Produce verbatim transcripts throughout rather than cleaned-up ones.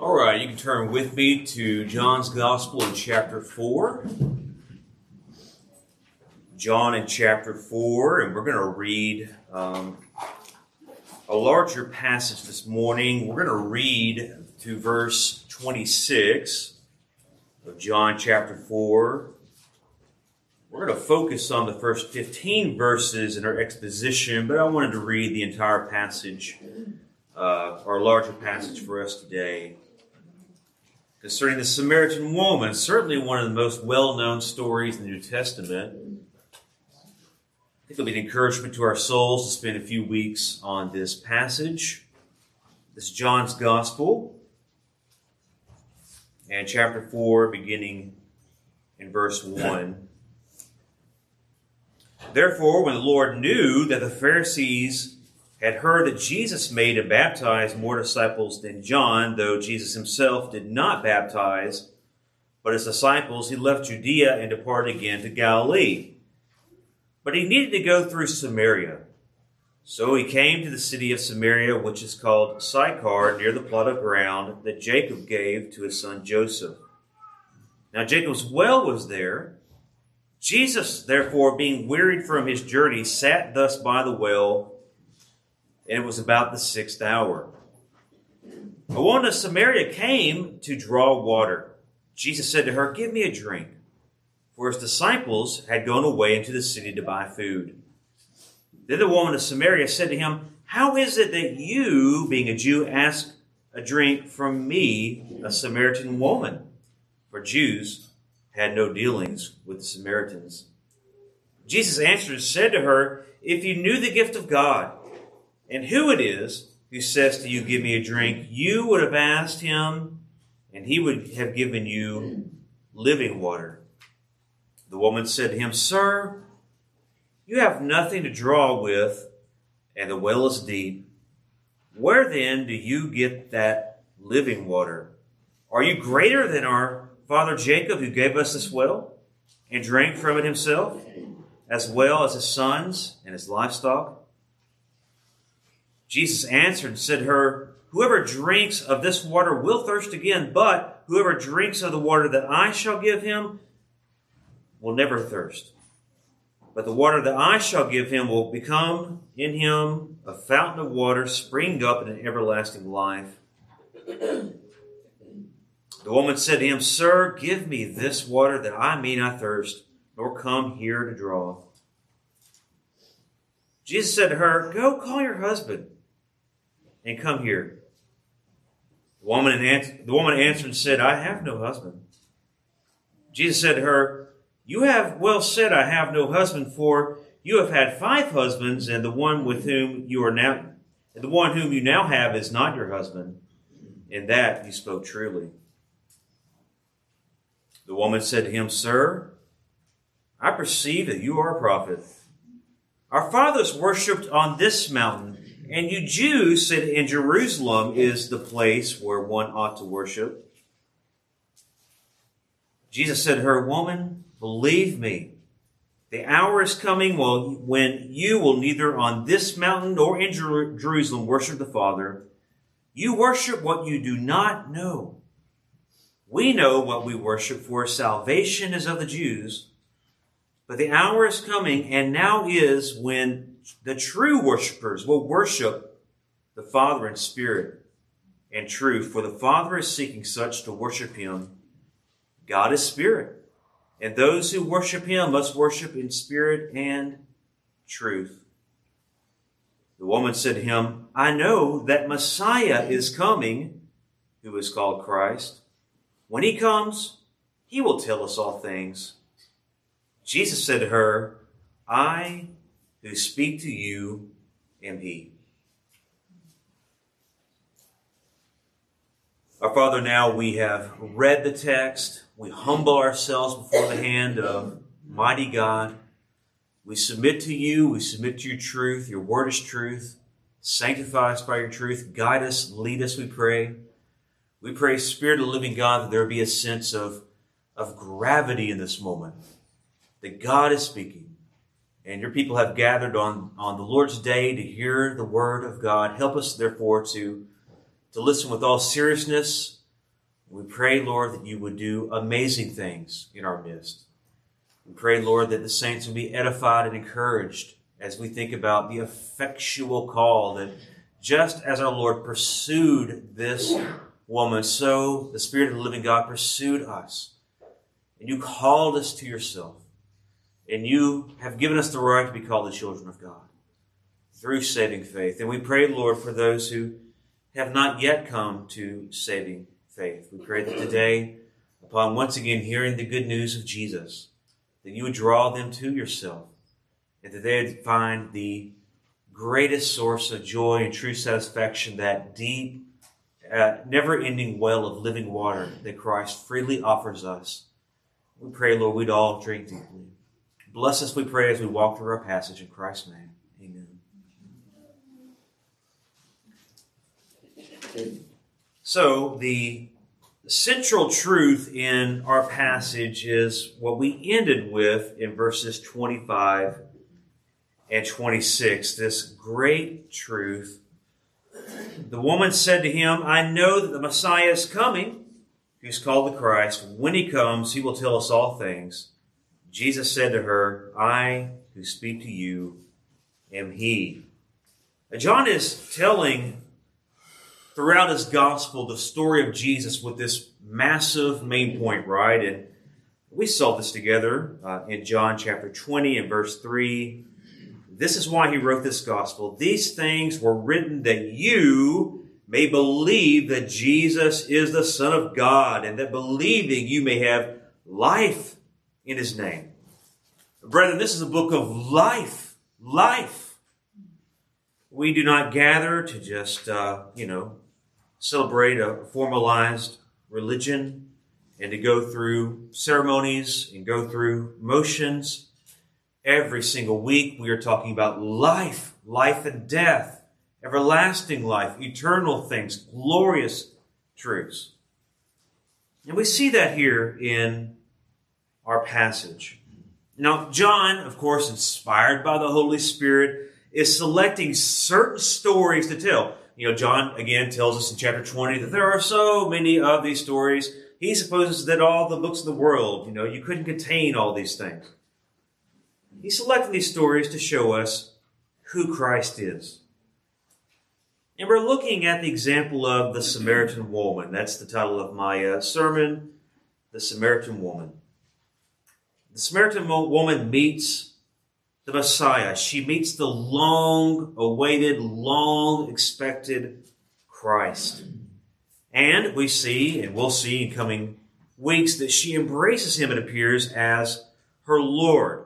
All right, you can turn with me to John's Gospel in chapter four. John in chapter four, and we're going to read um, a larger passage this morning. We're going to read to verse twenty-six of John chapter four. We're going to focus on the first fifteen verses in our exposition, but I wanted to read the entire passage, uh, our larger passage for us today. Concerning the Samaritan woman, certainly one of the most well-known stories in the New Testament. I think it'll be an encouragement to our souls to spend a few weeks on this passage. This is John's Gospel, and chapter four, beginning in verse one. Therefore, when the Lord knew that the Pharisees had heard that Jesus made and baptized more disciples than John, though Jesus himself did not baptize, but his disciples, he left Judea and departed again to Galilee. But he needed to go through Samaria. So he came to the city of Samaria, which is called Sychar, near the plot of ground that Jacob gave to his son Joseph. Now Jacob's well was there. Jesus, therefore, being wearied from his journey, sat thus by the well, and it was about the sixth hour. A woman of Samaria came to draw water. Jesus said to her, "Give me a drink," for his disciples had gone away into the city to buy food. Then the woman of Samaria said to him, "How is it that you, being a Jew, ask a drink from me, a Samaritan woman?" For Jews had no dealings with the Samaritans. Jesus answered and said to her, "If you knew the gift of God, and who it is who says to you, 'Give me a drink,' you would have asked him, and he would have given you living water." The woman said to him, "Sir, you have nothing to draw with, and the well is deep. Where then do you get that living water? Are you greater than our father Jacob, who gave us this well and drank from it himself, as well as his sons and his livestock?" Jesus answered and said to her, "Whoever drinks of this water will thirst again, but whoever drinks of the water that I shall give him will never thirst. But the water that I shall give him will become in him a fountain of water springing up in an everlasting life." The woman said to him, "Sir, give me this water that I may not thirst, nor come here to draw." Jesus said to her, "Go call your husband and come here." The woman, answered, the woman answered and said, "I have no husband." Jesus said to her, "You have well said, 'I have no husband,' for you have had five husbands, and the one with whom you are now, and the one whom you now have is not your husband. In that you spoke truly." The woman said to him, "Sir, I perceive that you are a prophet. Our fathers worshipped on this mountain, and you Jews said in Jerusalem is the place where one ought to worship." Jesus said to her, "Woman, believe me, the hour is coming when you will neither on this mountain nor in Jer- Jerusalem worship the Father. You worship what you do not know. We know what we worship, for salvation is of the Jews. But the hour is coming, and now is, when the true worshipers will worship the Father in spirit and truth. For the Father is seeking such to worship him. God is spirit, and those who worship him must worship in spirit and truth." The woman said to him, "I know that Messiah is coming, who is called Christ. When he comes, he will tell us all things." Jesus said to her, "I who speak to you am he." Our Father, now we have read the text. We humble ourselves before the hand of mighty God. We submit to you. We submit to your truth. Your word is truth. Sanctify us by your truth. Guide us, lead us, we pray. We pray, Spirit of the living God, that there be a sense of, of gravity in this moment, that God is speaking. And your people have gathered on, on the Lord's day to hear the word of God. Help us, therefore, to, to listen with all seriousness, We pray, Lord, that you would do amazing things in our midst. We pray, Lord, that the saints will be edified and encouraged as we think about the effectual call that just as our Lord pursued this woman, so the Spirit of the living God pursued us. And you called us to yourself. And you have given us the right to be called the children of God through saving faith. And we pray, Lord, for those who have not yet come to saving faith. We pray that today, upon once again hearing the good news of Jesus, that you would draw them to yourself, and that they would find the greatest source of joy and true satisfaction, that deep, uh, never-ending well of living water that Christ freely offers us. We pray, Lord, we'd all drink deeply. Bless us, we pray, as we walk through our passage in Christ's name. Amen. So, the central truth in our passage is what we ended with in verses twenty-five and twenty-six, this great truth. The woman said to him, I know that the Messiah is coming, who's called the Christ. When he comes, he will tell us all things. Jesus said to her, I who speak to you am he. Now, John is telling throughout his gospel the story of Jesus with this massive main point, right? And we saw this together uh, in John chapter twenty and verse three. This is why he wrote this gospel. These things were written that you may believe that Jesus is the Son of God, and that believing you may have life in his name. Brethren, this is a book of life. Life. We do not gather to just, uh, you know, celebrate a formalized religion and to go through ceremonies and go through motions. Every single week we are talking about life, life and death, everlasting life, eternal things, glorious truths. And we see that here in our passage. Now, John, of course, inspired by the Holy Spirit, is selecting certain stories to tell. You know, John, again, tells us in chapter twenty that there are so many of these stories. He supposes that all the books of the world, you know, you couldn't contain all these things. He selected these stories to show us who Christ is. And we're looking at the example of the Samaritan woman. That's the title of my uh, sermon, The Samaritan Woman. The Samaritan woman meets the Messiah. She meets the long-awaited, long-expected Christ. And we see, and we'll see in coming weeks, that she embraces him, it appears, as her Lord.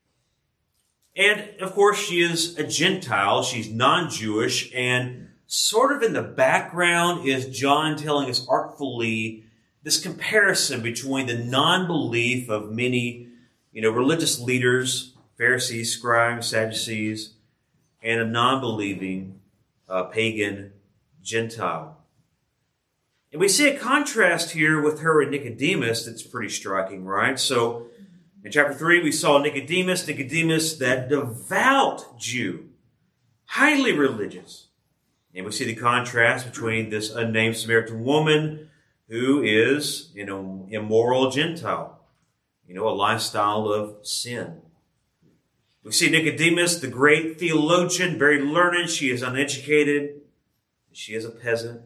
And, of course, she is a Gentile. She's non-Jewish. And sort of in the background is John telling us artfully this comparison between the non-belief of many, you know, religious leaders, Pharisees, scribes, Sadducees, and a non-believing uh, pagan Gentile. And we see a contrast here with her and Nicodemus that's pretty striking, right? So in chapter three, we saw Nicodemus, Nicodemus, that devout Jew, highly religious. And we see the contrast between this unnamed Samaritan woman who is, you know, immoral Gentile, you know, a lifestyle of sin. We see Nicodemus, the great theologian, very learned. She is uneducated. She is a peasant.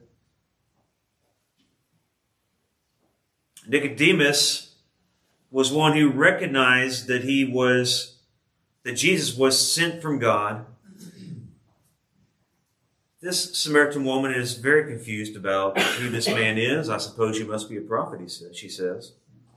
Nicodemus was one who recognized that he was, that Jesus was sent from God. This Samaritan woman is very confused about who this man is. I suppose you must be a prophet, he says, she says.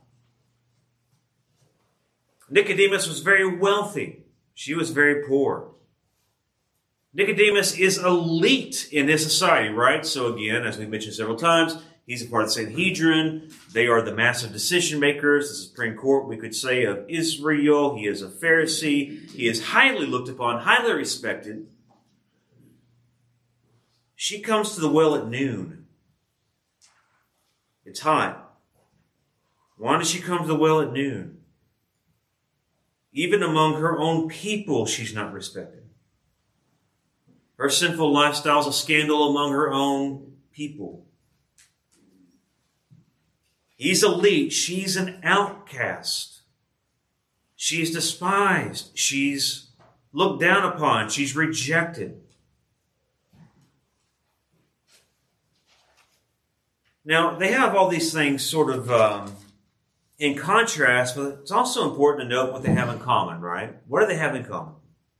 Nicodemus was very wealthy. She was very poor. Nicodemus is elite in his society, right? So again, as we've mentioned several times, he's a part of the Sanhedrin. They are the massive decision makers, the Supreme Court, we could say, of Israel. He is a Pharisee. He is highly looked upon, highly respected. She comes to the well at noon. It's hot. Why does she come to the well at noon? Even among her own people, she's not respected. Her sinful lifestyle is a scandal among her own people. He's elite. She's an outcast. She's despised. She's looked down upon. She's rejected. Now, they have all these things sort of um, in contrast, but it's also important to note what they have in common, right? What do they have in common?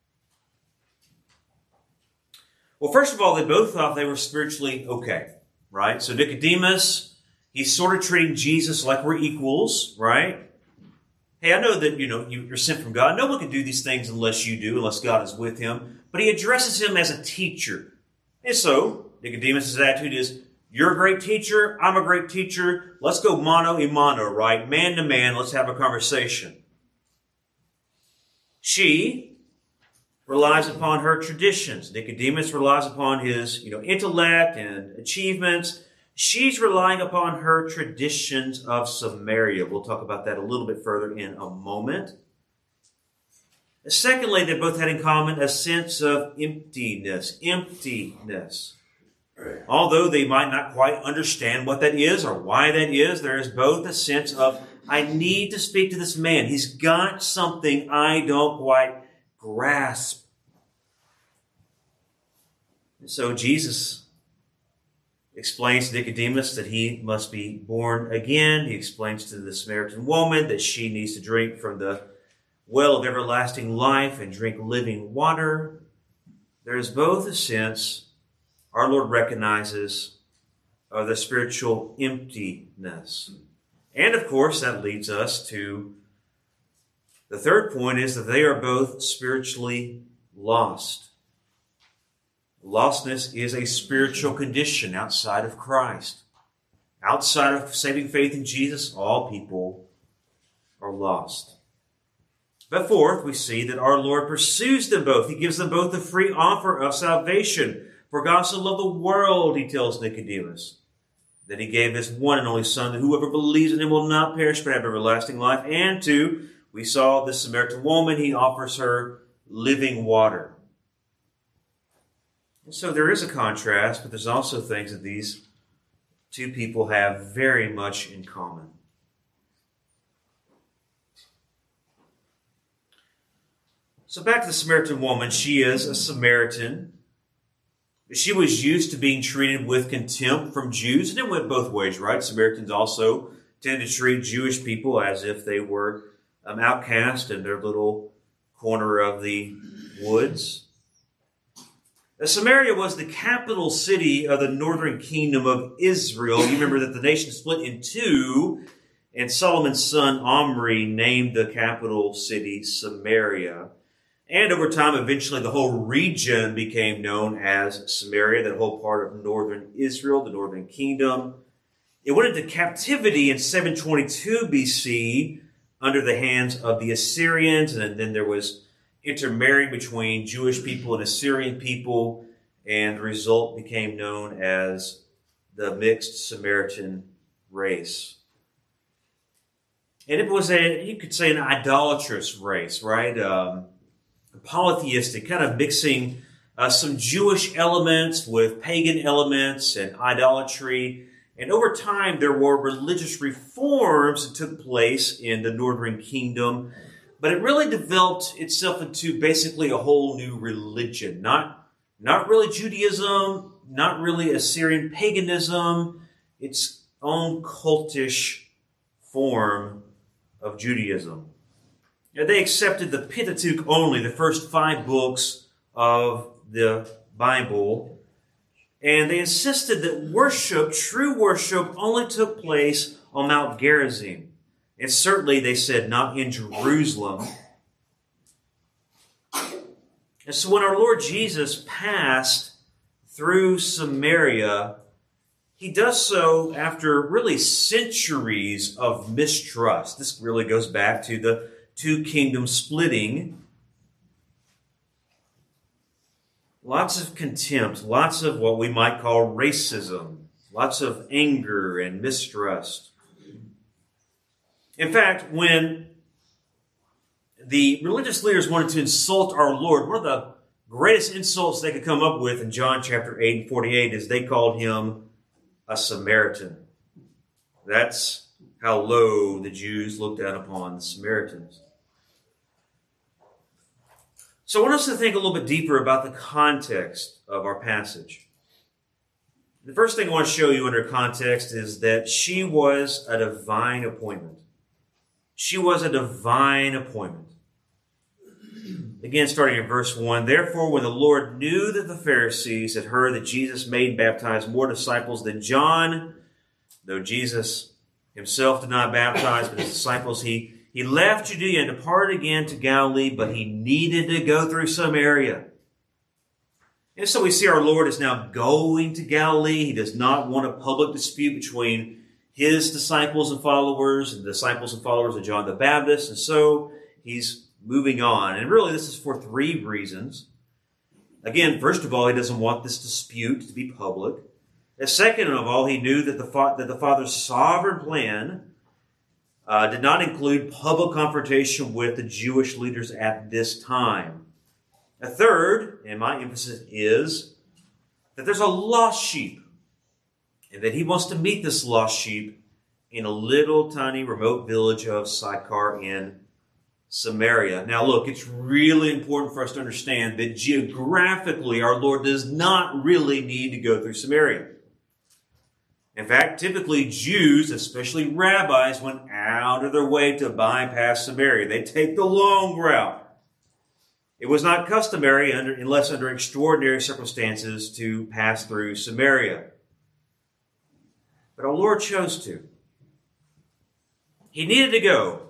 Well, first of all, they both thought they were spiritually okay, right? So Nicodemus, he's sort of treating Jesus like we're equals, right? Hey, I know that, you know, you're sent from God. No one can do these things unless you do, unless God is with him. But he addresses him as a teacher. And so, Nicodemus' attitude is, you're a great teacher, I'm a great teacher, let's go mano a mano, right? Man to man, let's have a conversation. She relies upon her traditions. Nicodemus relies upon his, you know, intellect and achievements. She's relying upon her traditions of Samaria. We'll talk about that a little bit further in a moment. Secondly, they both had in common a sense of emptiness. Emptiness. Although they might not quite understand what that is or why that is, there is both a sense of, I need to speak to this man. He's got something I don't quite grasp. And so Jesus explains to Nicodemus that he must be born again. He explains to the Samaritan woman that she needs to drink from the well of everlasting life and drink living water. There is both a sense our Lord recognizes of the spiritual emptiness. And of course, that leads us to the third point, is that they are both spiritually lost. Lostness is a spiritual condition outside of Christ. Outside of saving faith in Jesus, all people are lost. But fourth, we see that our Lord pursues them both. He gives them both the free offer of salvation. For God so loved the world, he tells Nicodemus, that he gave his one and only Son, that whoever believes in him will not perish but have everlasting life. And two, we saw the Samaritan woman, he offers her living water. And so there is a contrast, but there's also things that these two people have very much in common. So back to the Samaritan woman. She is a Samaritan. She was used to being treated with contempt from Jews, and it went both ways, right? Samaritans also tend to treat Jewish people as if they were um, outcast in their little corner of the woods. Now, Samaria was the capital city of the northern kingdom of Israel. You remember that the nation split in two, and Solomon's son Omri named the capital city Samaria. And over time, eventually, the whole region became known as Samaria, that whole part of northern Israel, the northern kingdom. It went into captivity in seven twenty-two B C under the hands of the Assyrians, and then there was intermarrying between Jewish people and Assyrian people, and the result became known as the mixed Samaritan race. And it was a, you could say, an idolatrous race, right? Um, polytheistic, kind of mixing uh, some Jewish elements with pagan elements and idolatry. And over time, there were religious reforms that took place in the northern kingdom, but it really developed itself into basically a whole new religion. Not, not really Judaism, not really Assyrian paganism, its own cultish form of Judaism. Now, they accepted the Pentateuch only, the first five books of the Bible, and they insisted that worship, true worship, only took place on Mount Gerizim. And certainly, they said, not in Jerusalem. And so when our Lord Jesus passed through Samaria, he does so after really centuries of mistrust. This really goes back to the two kingdoms splitting. Lots of contempt, lots of what we might call racism, lots of anger and mistrust. In fact, when the religious leaders wanted to insult our Lord, one of the greatest insults they could come up with in John chapter eight and forty-eight is they called him a Samaritan. That's how low the Jews looked down upon the Samaritans. So I want us to think a little bit deeper about the context of our passage. The first thing I want to show you under context is that she was a divine appointment. She was a divine appointment. Again, starting in verse one, therefore, when the Lord knew that the Pharisees had heard that Jesus made and baptized more disciples than John, though Jesus himself did not baptize but his disciples, he, he left Judea and departed again to Galilee, but he needed to go through Samaria. And so we see our Lord is now going to Galilee. He does not want a public dispute between his disciples and followers and the disciples and followers of John the Baptist. And so he's moving on. And really this is for three reasons. Again, first of all, he doesn't want this dispute to be public. And second of all, he knew that the, fa- that the Father's sovereign plan uh, did not include public confrontation with the Jewish leaders at this time. A third, and my emphasis is, that there's a lost sheep, and that he wants to meet this lost sheep in a little tiny remote village of Sychar in Samaria. Now look, it's really important for us to understand that geographically our Lord does not really need to go through Samaria. In fact, typically Jews, especially rabbis, went out of their way to bypass Samaria. They take the long route. It was not customary, under, unless under extraordinary circumstances, to pass through Samaria. But our Lord chose to. He needed to go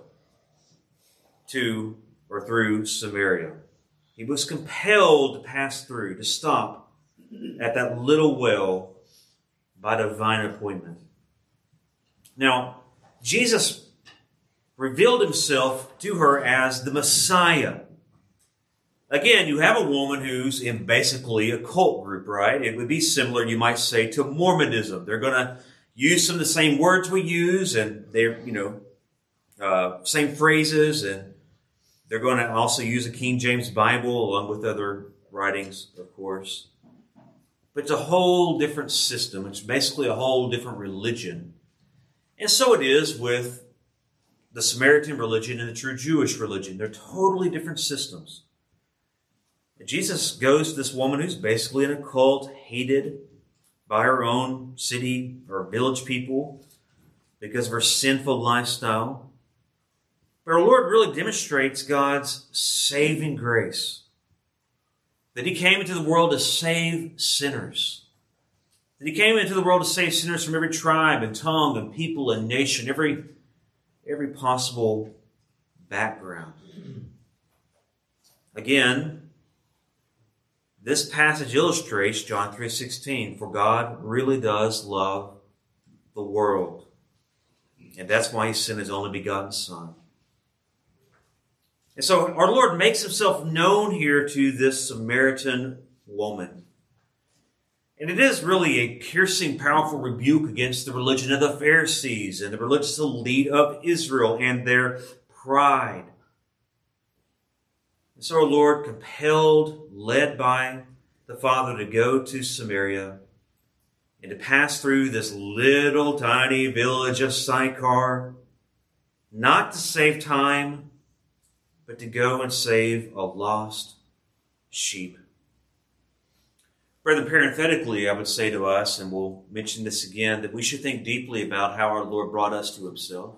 to or through Samaria. He was compelled to pass through, to stop at that little well by divine appointment. Now, Jesus revealed himself to her as the Messiah. Again, you have a woman who's in basically a cult group, right? It would be similar, you might say, to Mormonism. They're going to use some of the same words we use, and they're, you know, uh, same phrases, and they're going to also use a King James Bible along with other writings, of course. But it's a whole different system. It's basically a whole different religion. And so it is with the Samaritan religion and the true Jewish religion. They're totally different systems. Jesus goes to this woman who's basically in a cult, hated by her own city or village people because of her sinful lifestyle. But our Lord really demonstrates God's saving grace. That he came into the world to save sinners. That he came into the world to save sinners from every tribe and tongue and people and nation, every, every possible background. Again, this passage illustrates John three sixteen, for God really does love the world. And that's why he sent his only begotten Son. And so our Lord makes himself known here to this Samaritan woman. And it is really a piercing, powerful rebuke against the religion of the Pharisees and the religious elite of Israel and their pride. And so our Lord, compelled, led by the Father to go to Samaria and to pass through this little tiny village of Sychar, not to save time, but to go and save a lost sheep. Brethren, parenthetically, I would say to us, and we'll mention this again, that we should think deeply about how our Lord brought us to himself.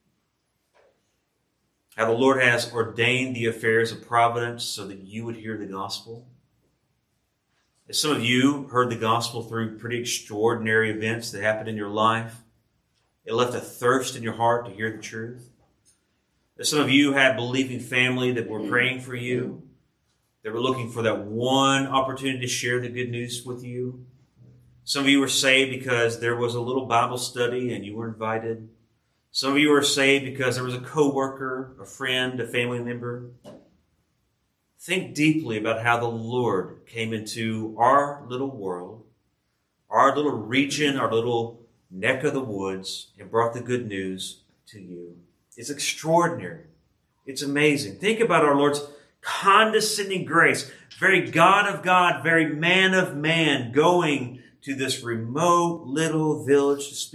How the Lord has ordained the affairs of providence so that you would hear the gospel. As some of you heard the gospel through pretty extraordinary events that happened in your life, it left a thirst in your heart to hear the truth. As some of you had believing family that were praying for you, they were looking for that one opportunity to share the good news with you. Some of you were saved because there was a little Bible study and you were invited. Some of you were saved because there was a coworker, a friend, a family member. Think deeply about how the Lord came into our little world, our little region, our little neck of the woods, and brought the good news to you. It's extraordinary. It's amazing. Think about our Lord's condescending grace, very God of God, very man of man, going to this remote little village to speak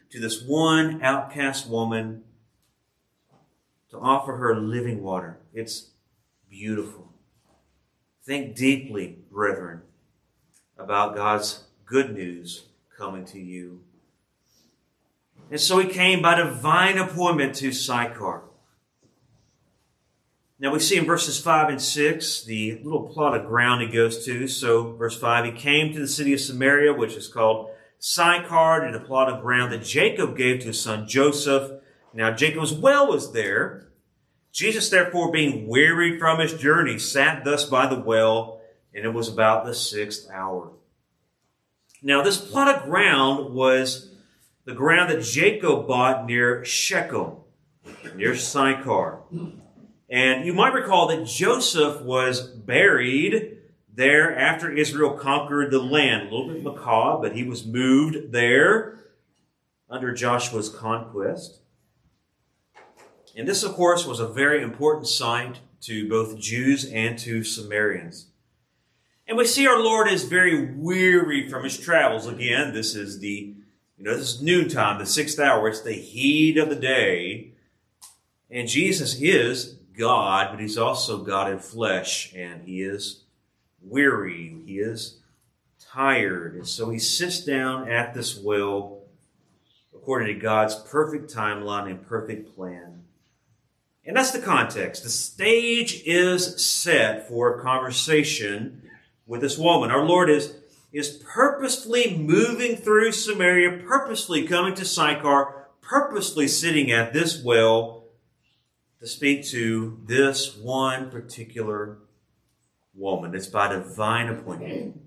to this one outcast woman to offer her living water. It's beautiful. Think deeply, brethren, about God's good news coming to you. And so he came by divine appointment to Sychar. Now we see in verses five and six the little plot of ground he goes to. So verse five, he came to the city of Samaria, which is called Sychar, and a plot of ground that Jacob gave to his son Joseph. Now Jacob's well was there. Jesus, therefore, being wearied from his journey, sat thus by the well, and it was about the sixth hour. Now this plot of ground was the ground that Jacob bought near Shechem, near Sychar. And you might recall that Joseph was buried there after Israel conquered the land. A little bit macabre, but he was moved there under Joshua's conquest. And this, of course, was a very important site to both Jews and to Samaritans. And we see our Lord is very weary from his travels. Again, this is the, you know, this is noontime, the sixth hour. It's the heat of the day. And Jesus is God, but he's also God in flesh, and he is weary, he is tired, and so he sits down at this well according to God's perfect timeline and perfect plan. And that's the context. The stage is set for a conversation with this woman. Our Lord is, is purposefully moving through Samaria, purposefully coming to Sychar, purposefully sitting at this well to speak to this one particular woman. It's by divine appointment.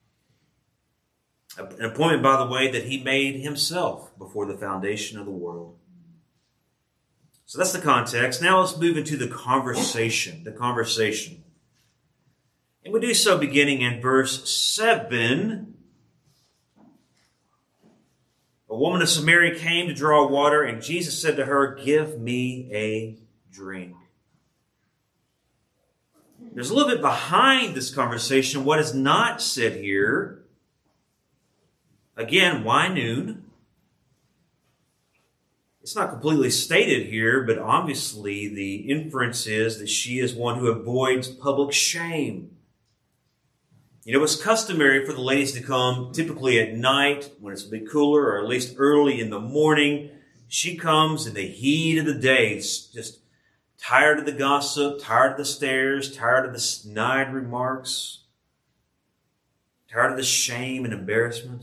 An appointment, by the way, that he made himself before the foundation of the world. So that's the context. Now let's move into the conversation. The conversation. And we do so beginning in verse seven. A woman of Samaria came to draw water, and Jesus said to her, "Give me a drink." There's a little bit behind this conversation. What is not said here. Again, why noon? It's not completely stated here, but obviously the inference is that she is one who avoids public shame. You know, it's customary for the ladies to come typically at night when it's a bit cooler, or at least early in the morning. She comes in the heat of the day. It's just tired of the gossip, tired of the stares, tired of the snide remarks, tired of the shame and embarrassment.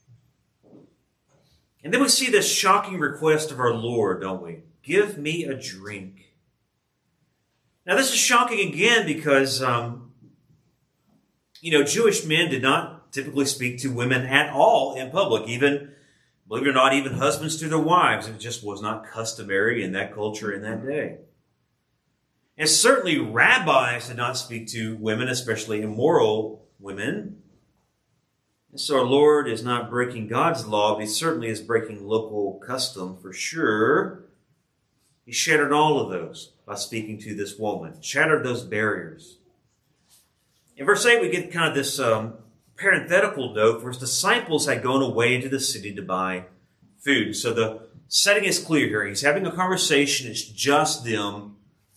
And then we see this shocking request of our Lord, don't we? Give me a drink. Now this is shocking again because, um, you know, Jewish men did not typically speak to women at all in public, even, believe it or not, even husbands to their wives. It just was not customary in that culture in that day. And certainly rabbis did not speak to women, especially immoral women. And so our Lord is not breaking God's law, but he certainly is breaking local custom for sure. He shattered all of those by speaking to this woman, shattered those barriers. In verse eight, we get kind of this um, parenthetical note, for his disciples had gone away into the city to buy food. So the setting is clear here. He's having a conversation. It's just them.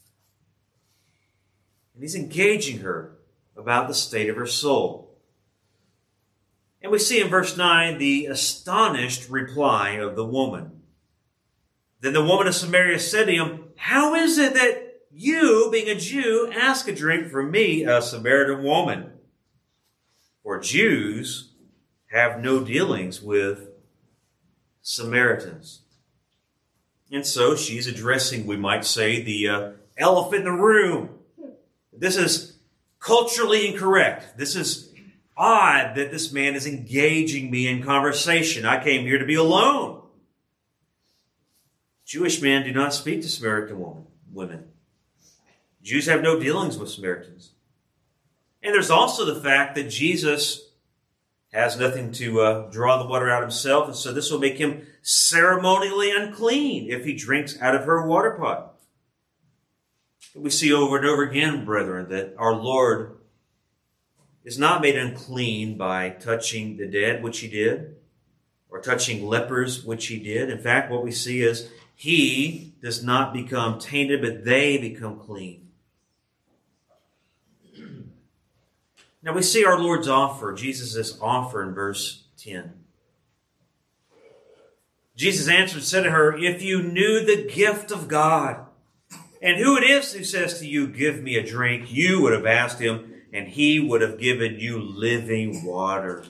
And he's engaging her about the state of her soul. And we see in verse nine the astonished reply of the woman. Then the woman of Samaria said to him, "How is it that you, being a Jew, ask a drink from me, a Samaritan woman? For Jews have no dealings with Samaritans." And so she's addressing, we might say, the uh, elephant in the room. This is culturally incorrect. This is odd that this man is engaging me in conversation. I came here to be alone. Jewish men do not speak to Samaritan women. Jews have no dealings with Samaritans. And there's also the fact that Jesus has nothing to uh, draw the water out himself, and so this will make him ceremonially unclean if he drinks out of her water pot. We see over and over again, brethren, that our Lord is not made unclean by touching the dead, which he did, or touching lepers, which he did. In fact, what we see is he does not become tainted, but they become clean. Now we see our Lord's offer, Jesus' offer in verse ten. Jesus answered and said to her, "If you knew the gift of God, and who it is who says to you, 'Give me a drink,' you would have asked him, and he would have given you living water."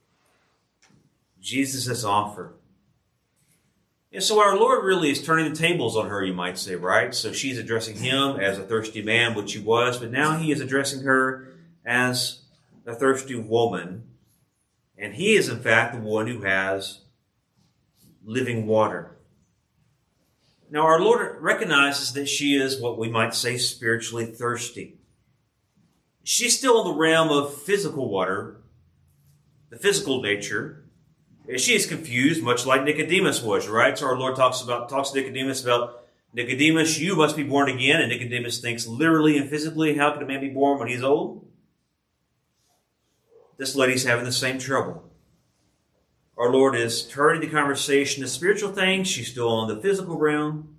Jesus' offer. And so our Lord really is turning the tables on her, you might say, right? So she's addressing him as a thirsty man, which he was, but now he is addressing her as a thirsty woman. And he is, in fact, the one who has living water. Now, our Lord recognizes that she is what we might say spiritually thirsty. She's still in the realm of physical water, the physical nature. She is confused, much like Nicodemus was, right? So our Lord talks about talks to Nicodemus about, "Nicodemus, you must be born again." And Nicodemus thinks literally and physically, how can a man be born when he's old? This lady's having the same trouble. Our Lord is turning the conversation to spiritual things. She's still in the physical realm.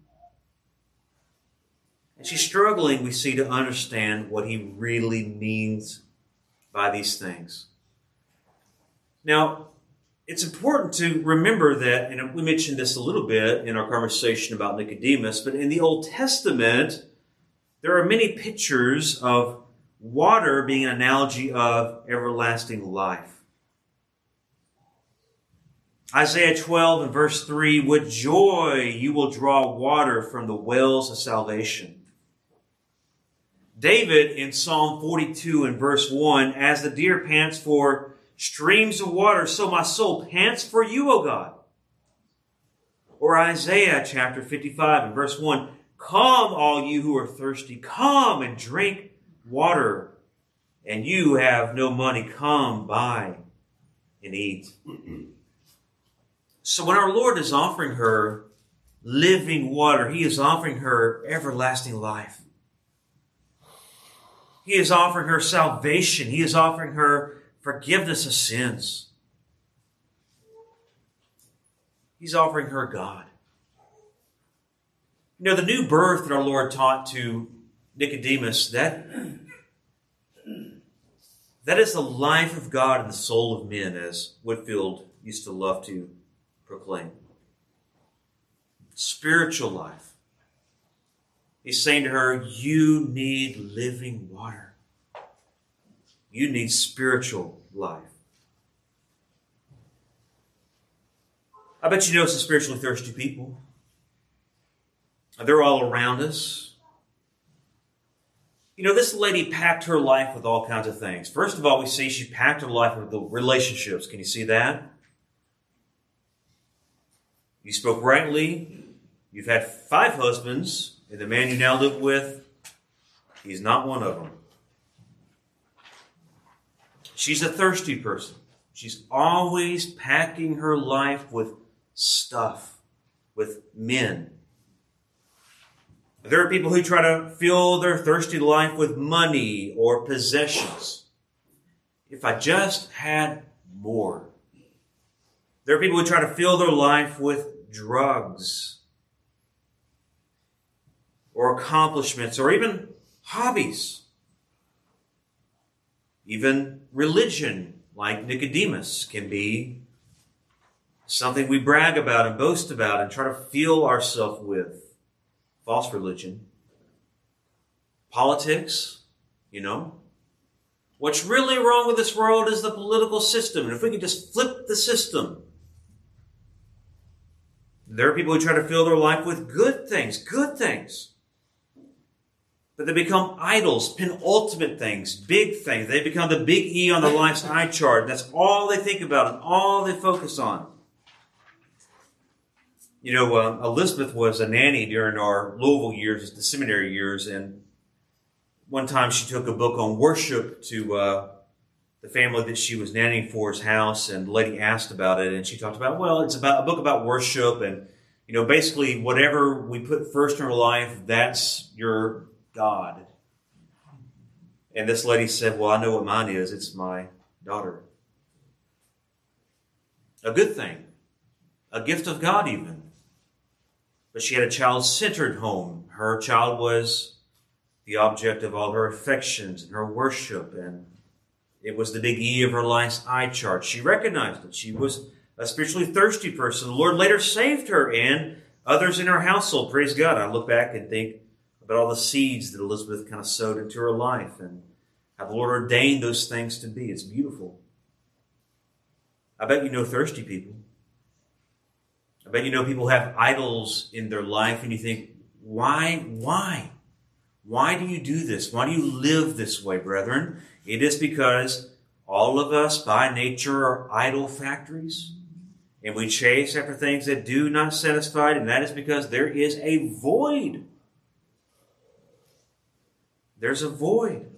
And she's struggling, we see, to understand what he really means by these things. Now, it's important to remember that, and we mentioned this a little bit in our conversation about Nicodemus, but in the Old Testament, there are many pictures of water being an analogy of everlasting life. Isaiah twelve and verse three, "With joy you will draw water from the wells of salvation." David in Psalm forty-two and verse one, "As the deer pants for streams of water, so my soul pants for you, O God." Or Isaiah chapter fifty-five and verse one, "Come, all you who are thirsty, come and drink water. And you who have no money, come, buy and eat." So when our Lord is offering her living water, he is offering her everlasting life. He is offering her salvation. He is offering her forgiveness of sins. He's offering her God. You know, the new birth that our Lord taught to Nicodemus, that, that is the life of God in the soul of men, as Whitfield used to love to proclaim. Spiritual life. He's saying to her, you need living water. You need spiritual life. I bet you know some spiritually thirsty people. They're all around us. You know, this lady packed her life with all kinds of things. First of all, we see she packed her life with the relationships. Can you see that? You spoke rightly. You've had five husbands, and the man you now live with, he's not one of them. She's a thirsty person. She's always packing her life with stuff, with men. There are people who try to fill their thirsty life with money or possessions. If I just had more. There are people who try to fill their life with drugs or accomplishments or even hobbies. Even religion, like Nicodemus, can be something we brag about and boast about and try to fill ourselves with. False religion. Politics, you know. What's really wrong with this world is the political system. And if we could just flip the system. There are people who try to fill their life with good things, good things. But they become idols, penultimate things, big things. They become the big E on the life's eye chart. That's all they think about and all they focus on. You know, uh, Elizabeth was a nanny during our Louisville years, the seminary years, and one time she took a book on worship to uh, the family that she was nannying for's house, and the lady asked about it, and she talked about, well, it's about a book about worship, and, you know, basically whatever we put first in our life, that's your God. And this lady said, well, I know what mine is. It's my daughter. A good thing. a gift of God even. But she had a child-centered home. Her child was the object of all her affections and her worship, and it was the big E of her life's eye chart. She recognized it. She was a spiritually thirsty person. The Lord later saved her and others in her household. Praise God. I look back and think about all the seeds that Elizabeth kind of sowed into her life and how the Lord ordained those things to be. It's beautiful. I bet you know thirsty people. I bet you know people have idols in their life and you think, why, why? Why do you do this? Why do you live this way, brethren? It is because all of us by nature are idol factories. And we chase after things that do not satisfy, and that is because there is a void. There's a void.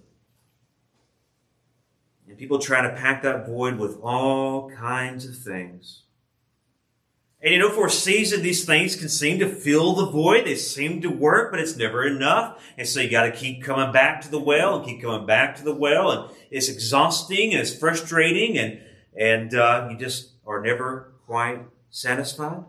And people try to pack that void with all kinds of things. And you know, for a season, these things can seem to fill the void. They seem to work, but it's never enough. And so you got to keep coming back to the well and keep coming back to the well. And it's exhausting and it's frustrating, and, and uh, you just are never quite satisfied.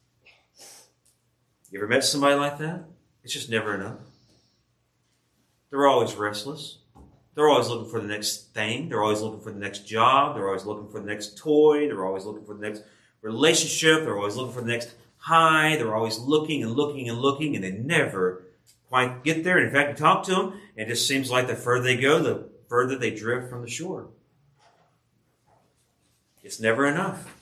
You ever met somebody like that? It's just never enough. They're always restless. They're always looking for the next thing. They're always looking for the next job. They're always looking for the next toy. They're always looking for the next relationship. They're always looking for the next high. They're always looking and looking and looking, and they never quite get there. And in fact, you talk to them, and it just seems like the further they go, the further they drift from the shore. It's never enough.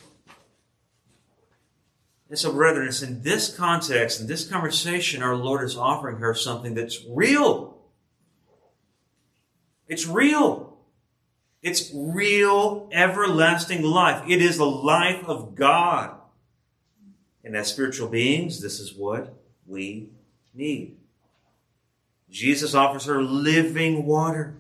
And so, brethren, it's in this context, in this conversation, our Lord is offering her something that's real. It's real. It's real, everlasting life. It is the life of God. And as spiritual beings, this is what we need. Jesus offers her living water.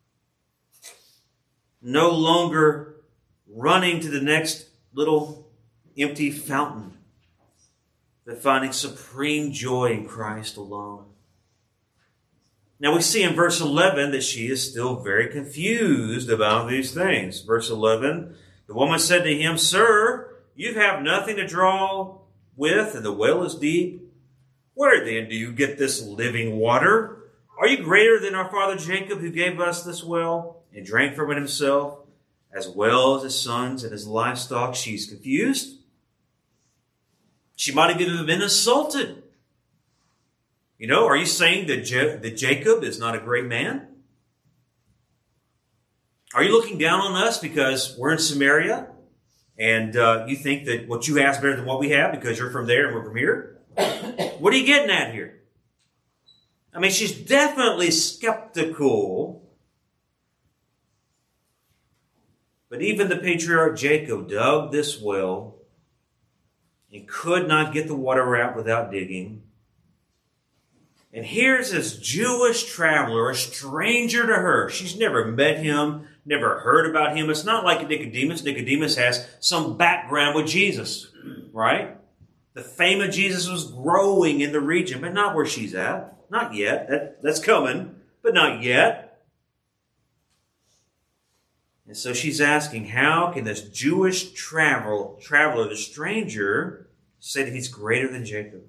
No longer running to the next little empty fountain, but finding supreme joy in Christ alone. Now we see in verse eleven that she is still very confused about these things. Verse eleven, the woman said to him, "Sir, you have nothing to draw with, and the well is deep. Where then do you get this living water? Are you greater than our father Jacob, who gave us this well and drank from it himself, as well as his sons and his livestock?" She's confused. She might have even been insulted. You know, are you saying that, Je- that Jacob is not a great man? Are you looking down on us because we're in Samaria and uh, you think that what you have is better than what we have because you're from there and we're from here? What are you getting at here? I mean, she's definitely skeptical. But even the patriarch Jacob dug this well and could not get the water out without digging. And here's this Jewish traveler, a stranger to her. She's never met him, never heard about him. It's not like Nicodemus. Nicodemus has some background with Jesus, right? The fame of Jesus was growing in the region, but not where she's at. Not yet. That, that's coming, but not yet. And so she's asking, how can this Jewish travel, traveler, the stranger, say that he's greater than Jacob?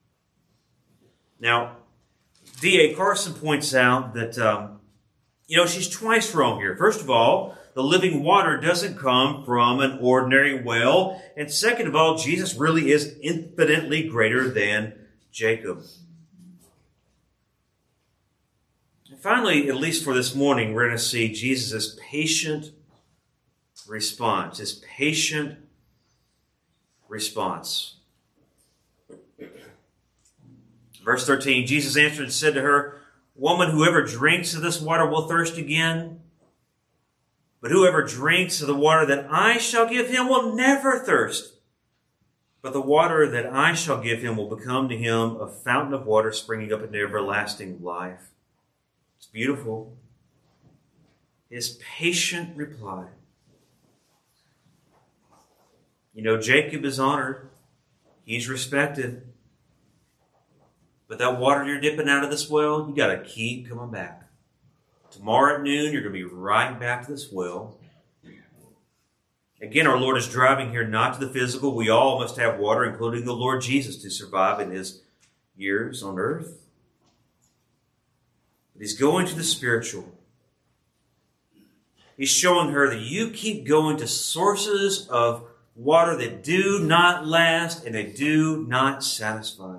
Now, D A Carson points out that, um, you know, she's twice wrong here. First of all, the living water doesn't come from an ordinary well. And second of all, Jesus really is infinitely greater than Jacob. And finally, at least for this morning, we're going to see Jesus' patient response. His patient response. Verse thirteen, Jesus answered and said to her, "Woman, whoever drinks of this water will thirst again. But whoever drinks of the water that I shall give him will never thirst. But the water that I shall give him will become to him a fountain of water springing up into everlasting life." It's beautiful. His patient reply. You know, Jacob is honored. He's respected. But that water you're dipping out of this well, you got to keep coming back. Tomorrow at noon, you're going to be right back to this well. Again, our Lord is driving here not to the physical. We all must have water, including the Lord Jesus, to survive in his years on earth. But he's going to the spiritual. He's showing her that you keep going to sources of water that do not last and they do not satisfy.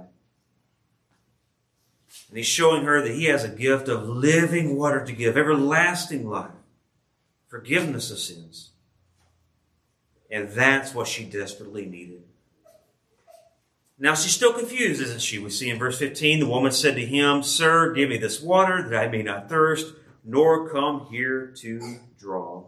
And he's showing her that he has a gift of living water to give, everlasting life, forgiveness of sins. And that's what she desperately needed. Now she's still confused, isn't she? We see in verse fifteen, the woman said to him, "Sir, give me this water that I may not thirst, nor come here to draw."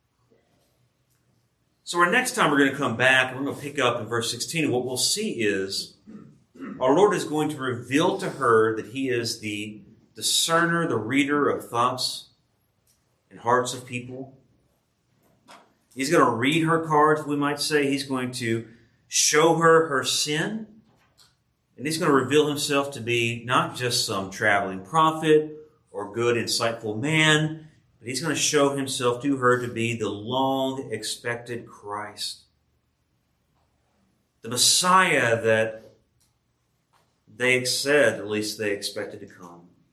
So our next time we're going to come back, and we're going to pick up in verse sixteen, and what we'll see is our Lord is going to reveal to her that he is the discerner, the reader of thoughts and hearts of people. He's going to read her cards, we might say. He's going to show her her sin. And he's going to reveal himself to be not just some traveling prophet or good, insightful man, but he's going to show himself to her to be the long-expected Christ. The Messiah that they said, at least they expected to come.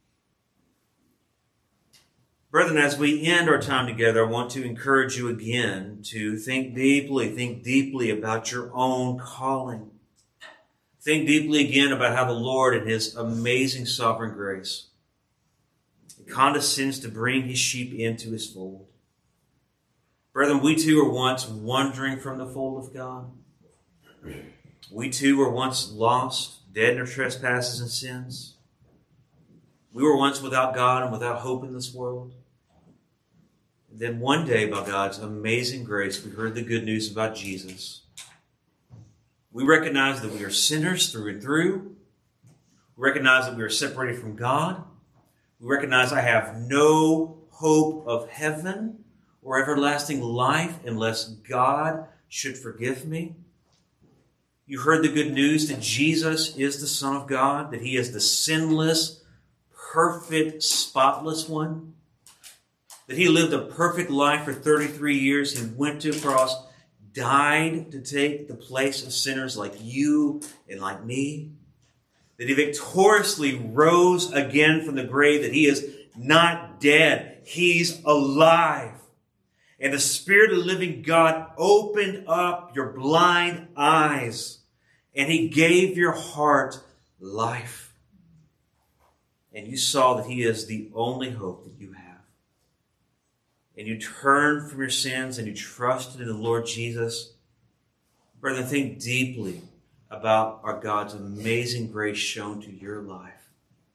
Brethren, as we end our time together, I want to encourage you again to think deeply, think deeply about your own calling. Think deeply again about how the Lord in his amazing sovereign grace condescends to bring his sheep into his fold. Brethren, we too were once wandering from the fold of God. We too were once lost, dead in our trespasses and sins. We were once without God and without hope in this world. Then one day, by God's amazing grace, we heard the good news about Jesus. We recognize that we are sinners through and through. We recognize that we are separated from God. We recognize I have no hope of heaven or everlasting life unless God should forgive me. You heard the good news that Jesus is the Son of God, that he is the sinless, perfect, spotless one. That he lived a perfect life for thirty-three years. He went to the cross, died to take the place of sinners like you and like me. That he victoriously rose again from the grave. That he is not dead. He's alive. And the Spirit of the living God opened up your blind eyes. And he gave your heart life. And you saw that he is the only hope that you have. And you turn from your sins and you trusted in the Lord Jesus. Brethren, think deeply about our God's amazing grace shown to your life.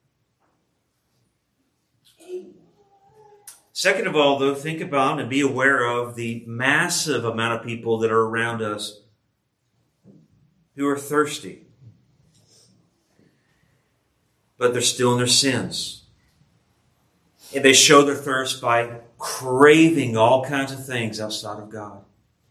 Second of all, though, think about and be aware of the massive amount of people that are around us who are thirsty. But they're still in their sins. And they show their thirst by craving all kinds of things outside of God.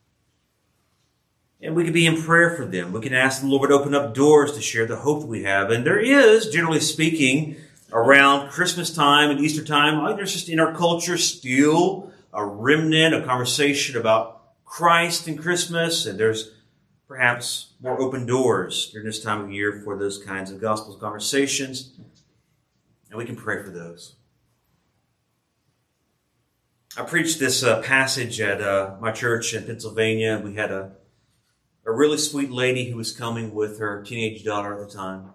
And we can be in prayer for them. We can ask the Lord to open up doors to share the hope that we have. And there is, generally speaking, around Christmas time and Easter time, there's just in our culture still a remnant, a conversation about Christ and Christmas. And there's perhaps more open doors during this time of year for those kinds of gospel conversations. And we can pray for those. I preached this uh, passage at uh, my church in Pennsylvania. We had a, a really sweet lady who was coming with her teenage daughter at the time.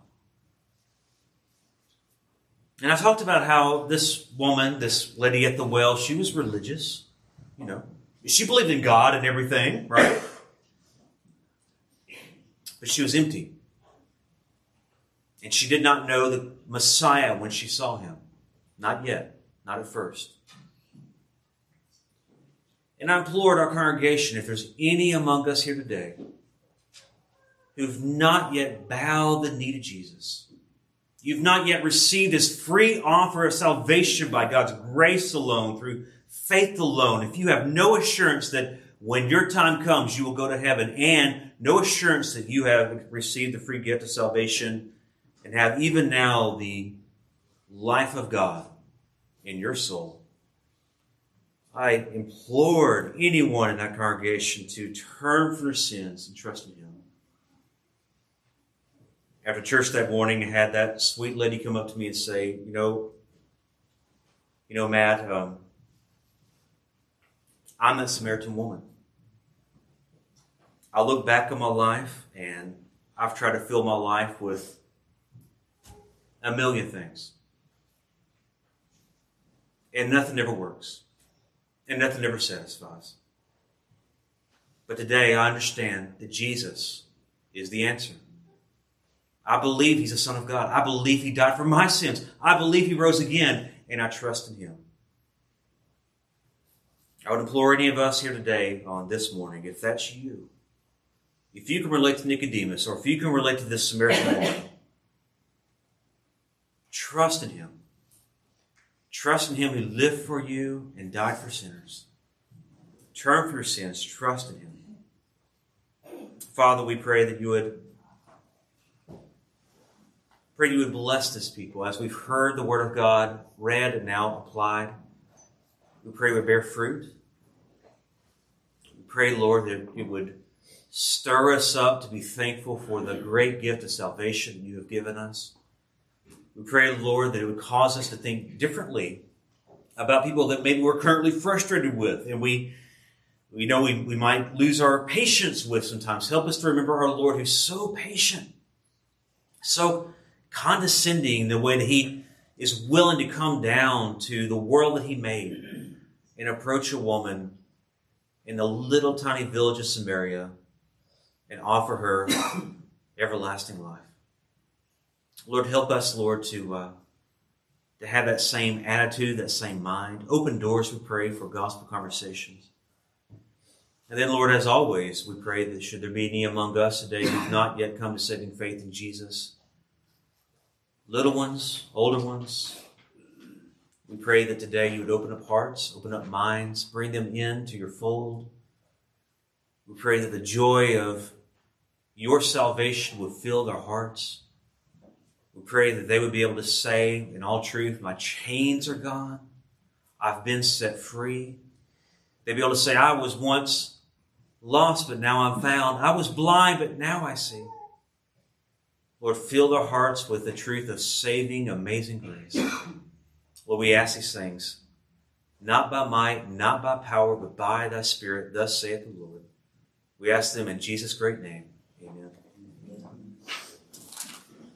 And I talked about how this woman, this lady at the well, she was religious. You know, she believed in God and everything, right? But she was empty. And she did not know the Messiah when she saw him. Not yet. Not at first. And I implored our congregation, if there's any among us here today who've not yet bowed the knee to Jesus, you've not yet received this free offer of salvation by God's grace alone, through faith alone, if you have no assurance that when your time comes you will go to heaven, and no assurance that you have received the free gift of salvation and have even now the life of God in your soul, I implored anyone in that congregation to turn from their sins and trust in Him. After church that morning, I had that sweet lady come up to me and say, you know, you know, Matt, um, I'm that Samaritan woman. I look back on my life, and I've tried to fill my life with a million things. And nothing ever works. And nothing ever satisfies. But today I understand that Jesus is the answer. I believe He's the Son of God. I believe He died for my sins. I believe He rose again, and I trust in Him. I would implore any of us here today on this morning, if that's you, if you can relate to Nicodemus, or if you can relate to this Samaritan woman, trust in Him. Trust in Him who lived for you and died for sinners. Turn from your sins. Trust in Him. Father, we pray that you would pray you would bless this people as we've heard the Word of God read and now applied. We pray it would bear fruit. We pray, Lord, that it would stir us up to be thankful for the great gift of salvation you have given us. We pray, Lord, that it would cause us to think differently about people that maybe we're currently frustrated with, and we we know we, we might lose our patience with sometimes. Help us to remember our Lord who's so patient, so condescending in the way that He is willing to come down to the world that He made and approach a woman in the little tiny village of Samaria and offer her everlasting life. Lord, help us, Lord, to uh, to have that same attitude, that same mind. Open doors, we pray, for gospel conversations. And then, Lord, as always, we pray that should there be any among us today who have not yet come to saving faith in Jesus, little ones, older ones, we pray that today you would open up hearts, open up minds, bring them into your fold. We pray that the joy of your salvation would fill their hearts. We pray that they would be able to say in all truth, my chains are gone. I've been set free. They'd be able to say, I was once lost, but now I'm found. I was blind, but now I see. Lord, fill their hearts with the truth of saving, amazing grace. Lord, we ask these things, not by might, not by power, but by thy Spirit, thus saith the Lord. We ask them in Jesus' great name.